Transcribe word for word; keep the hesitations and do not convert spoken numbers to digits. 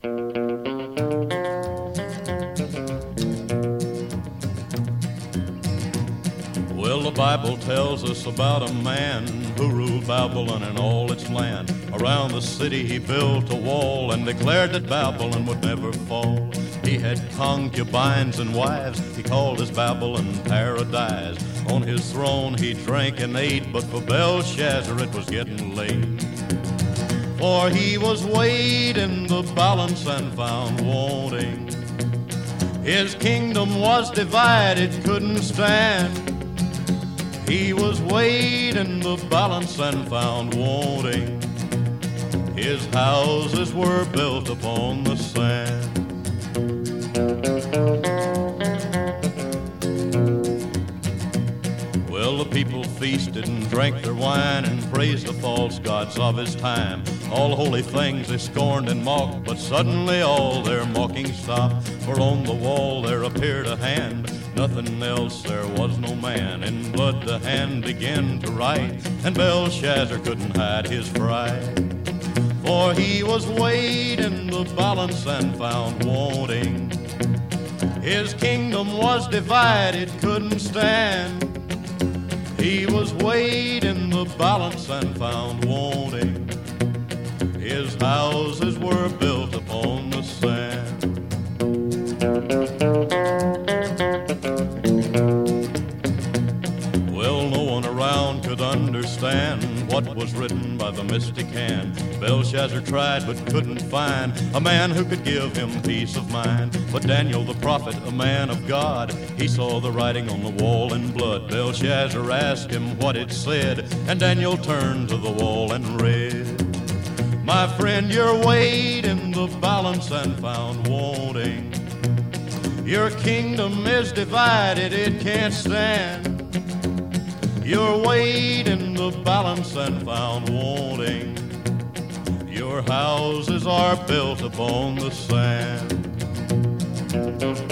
Well, the Bible tells us about a man who ruled Babylon and all its land. Around the city he built a wall and declared that Babylon would never fall. He had concubines and wives, he called his Babylon paradise. On his throne he drank and ate, but for Belshazzar it was getting late. For he was weighed in the balance and found wanting. His kingdom was divided, couldn't stand. He was weighed in the balance and found wanting. His houses were built upon the sand. Well, the people feasted and drank their wine and praised the false gods of his time. All holy things they scorned and mocked, but suddenly all their mocking stopped. For on the wall there appeared a hand, nothing else, there was no man. In blood the hand began to write, and Belshazzar couldn't hide his fright. For he was weighed in the balance and found wanting. His kingdom was divided, couldn't stand. He was weighed in the balance and found wanting. His houses were built upon the sand. Well, no one around could understand what was written by the mystic hand. Belshazzar tried but couldn't find a man who could give him peace of mind. But Daniel the prophet, a man of God, he saw the writing on the wall in blood. Belshazzar asked him what it said, and Daniel turned to the wall and read. My friend, you're weighed in the balance and found wanting. Your kingdom is divided, it can't stand. You're weighed in the balance and found wanting. Your houses are built upon the sand.